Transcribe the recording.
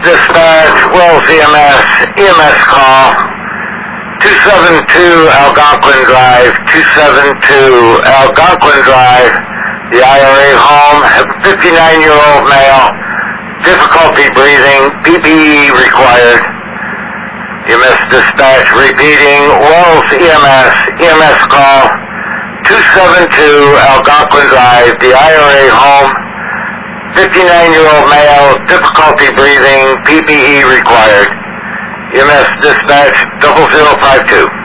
Dispatch, Wells EMS call, 272 Algonquin Drive, 272 Algonquin Drive, the IRA home, 59-year-old male, difficulty breathing, PPE required. EMS Dispatch repeating, Wells EMS call, 272 Algonquin Drive, the IRA home, 59-year-old male, difficulty breathing, PPE required. EMS Dispatch 0052.